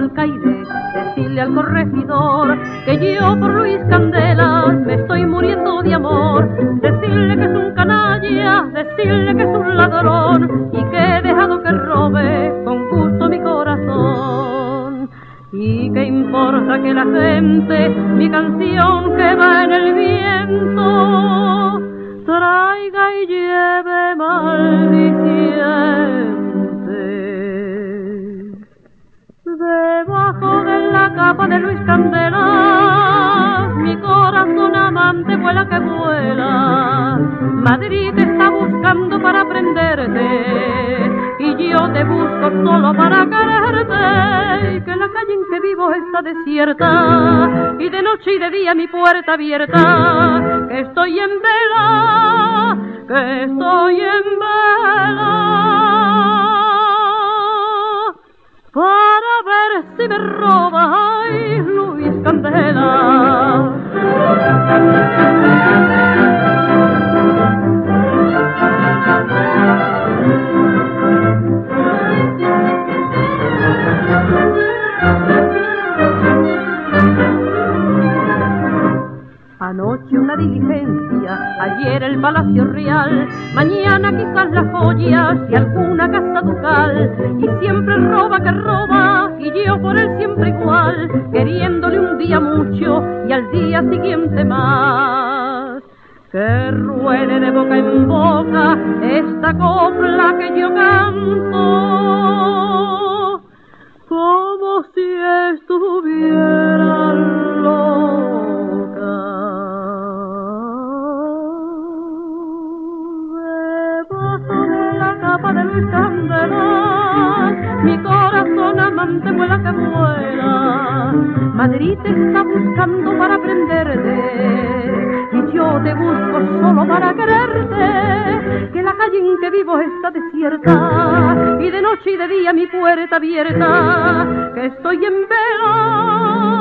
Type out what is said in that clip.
Alcaide, decirle al corregidor que yo por Luis Candelas me estoy muriendo de amor. Decirle que es un canalla, decirle que es un ladrón y que he dejado que robe con gusto mi corazón. Y qué importa que la gente mi canción que va en el viento traiga y lleve maldiciente. Debajo de la capa de Luis Candelas mi corazón amante vuela que vuela. Madrid te está buscando para prenderte y yo te busco solo para quererte. Y que la calle en que vivo está desierta y de noche y de día mi puerta abierta. Que estoy en vela, que estoy en vela para ver si me roba, ay, Luis Candela. Anoche una diligencia, ayer el Palacio Real, mañana quizás las joyas de alguna casa ducal. Y siempre roba que roba, y yo por él siempre igual, queriéndole un día mucho y al día siguiente más. Que ruede de boca en boca esta copla que yo canto, como si estuviera loca. Debajo de la capa de Luis Candelas mi corazón amante vuela que vuela. Madrid te está buscando para prenderte y yo te busco solo para quererte. Que la calle en que vivo está desierta y de noche y de día mi puerta abierta. Que estoy en vela,